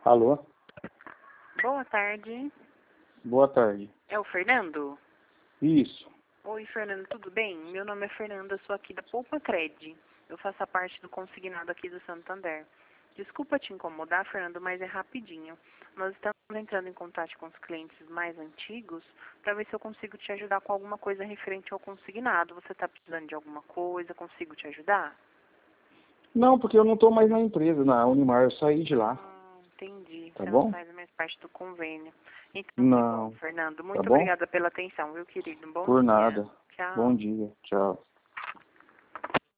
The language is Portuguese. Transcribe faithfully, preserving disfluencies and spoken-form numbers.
Alô? Boa tarde. Boa tarde. É o Fernando? Isso. Oi, Fernando, tudo bem? Meu nome é Fernanda, sou aqui da Poupa Cred. Eu faço a parte do consignado aqui do Santander. Desculpa te incomodar, Fernando, mas é rapidinho. Nós estamos entrando em contato com os clientes mais antigos para ver se eu consigo te ajudar com alguma coisa referente ao consignado. Você está precisando de alguma coisa? Consigo te ajudar? Não, porque eu não estou mais na empresa, na Unimar, eu saí de lá. Hum, entendi. Tá Você não bom? faz mais parte do convênio. Então, que bom, Não. Fernando. Tá Muito bom? obrigada pela atenção, viu, querido? Bom Por dia. nada. Bom Tchau. dia. Tchau.